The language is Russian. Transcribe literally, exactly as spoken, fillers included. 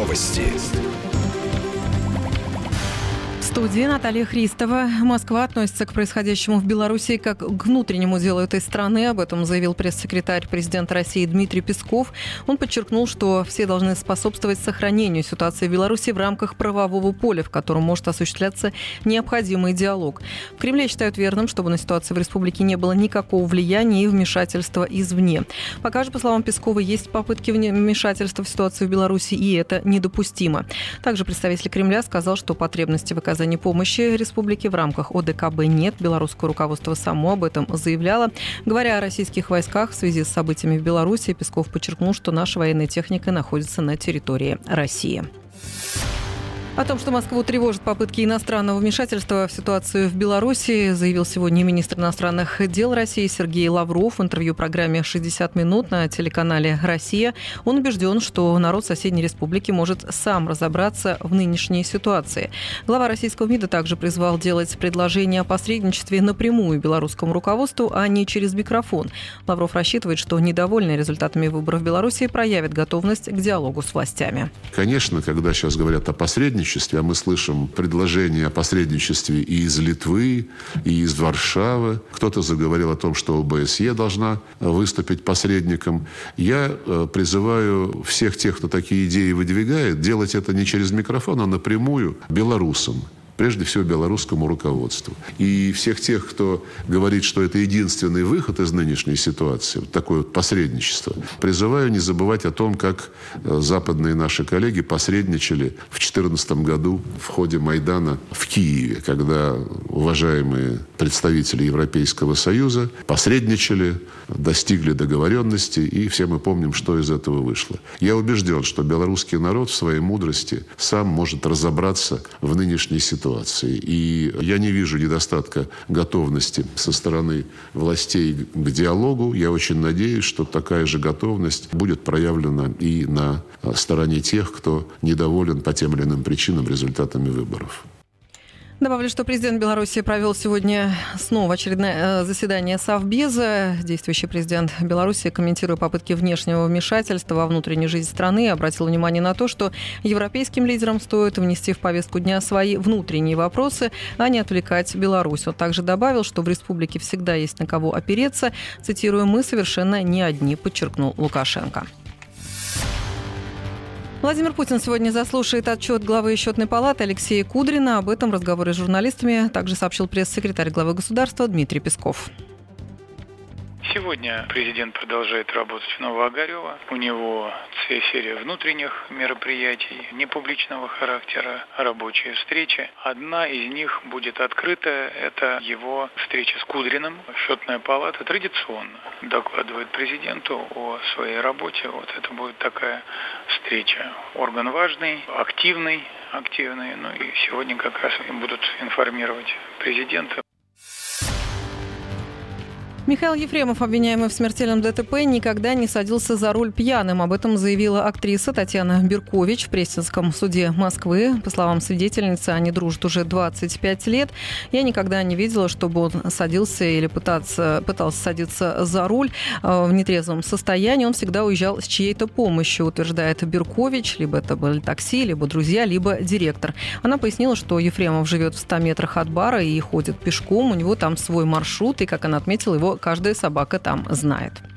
Новости. В студии Наталья Христова. Москва относится к происходящему в Беларуси как к внутреннему делу этой страны. Об этом заявил пресс-секретарь президента России Дмитрий Песков. Он подчеркнул, что все должны способствовать сохранению ситуации в Беларуси в рамках правового поля, в котором может осуществляться необходимый диалог. В Кремле считают верным, чтобы на ситуацию в республике не было никакого влияния и вмешательства извне. Пока же, по словам Пескова, есть попытки вмешательства в ситуацию в Беларуси, и это недопустимо. Также представитель Кремля сказал, что потребности в оказании помощи республике в рамках О Дэ Ка Бэ нет. Белорусское руководство само об этом заявляло. Говоря о российских войсках в связи с событиями в Беларуси, Песков подчеркнул, что наша военная техника находится на территории России. О том, что Москву тревожат попытки иностранного вмешательства в ситуацию в Беларуси, заявил сегодня министр иностранных дел России Сергей Лавров в интервью программе «шестьдесят минут» на телеканале «Россия». Он убежден, что народ соседней республики может сам разобраться в нынешней ситуации. Глава российского МИДа также призвал делать предложения о посредничестве напрямую белорусскому руководству, а не через микрофон. Лавров рассчитывает, что недовольные результатами выборов в Беларуси проявят готовность к диалогу с властями. Конечно, когда сейчас говорят о посредничестве, а мы слышим предложения о посредничестве и из Литвы, и из Варшавы. Кто-то заговорил о том, что О Бэ Эс Е должна выступить посредником. Я призываю всех тех, кто такие идеи выдвигает, делать это не через микрофон, а напрямую белорусам. Прежде всего, белорусскому руководству. И всех тех, кто говорит, что это единственный выход из нынешней ситуации, вот такое вот посредничество, призываю не забывать о том, как западные наши коллеги посредничали в две тысячи четырнадцатом году в ходе Майдана в Киеве, когда уважаемые представители Европейского Союза посредничали, достигли договоренности, и все мы помним, что из этого вышло. Я убежден, что белорусский народ в своей мудрости сам может разобраться в нынешней ситуации. И я не вижу недостатка готовности со стороны властей к диалогу. Я очень надеюсь, что такая же готовность будет проявлена и на стороне тех, кто недоволен по тем или иным причинам результатами выборов. Добавлю, что президент Беларуси провел сегодня снова очередное заседание Совбеза. Действующий президент Беларуси, комментируя попытки внешнего вмешательства во внутреннюю жизнь страны, обратил внимание на то, что европейским лидерам стоит внести в повестку дня свои внутренние вопросы, а не отвлекать Беларусь. Он также добавил, что в республике всегда есть на кого опереться. Цитирую: «Мы совершенно не одни», подчеркнул Лукашенко. Владимир Путин сегодня заслушает отчет главы Счетной палаты Алексея Кудрина. Об этом в разговоре с журналистами также сообщил пресс-секретарь главы государства Дмитрий Песков. Сегодня президент продолжает работать в Новоогарево. У него серия внутренних мероприятий непубличного характера, рабочие встречи. Одна из них будет открыта. Это его встреча с Кудриным. Счетная палата традиционно докладывает президенту о своей работе. Вот это будет такая встреча. Орган важный, активный, активный. Ну и сегодня как раз будут информировать президента. Михаил Ефремов, обвиняемый в смертельном Дэ Тэ Пэ, никогда не садился за руль пьяным. Об этом заявила актриса Татьяна Беркович в Пресненском суде Москвы. По словам свидетельницы, они дружат уже двадцать пять лет. Я никогда не видела, чтобы он садился или пытаться, пытался садиться за руль в нетрезвом состоянии. Он всегда уезжал с чьей-то помощью, утверждает Беркович. Либо это были такси, либо друзья, либо директор. Она пояснила, что Ефремов живет в ста метрах от бара и ходит пешком. У него там свой маршрут, и, как она отметила, его каждая собака там знает.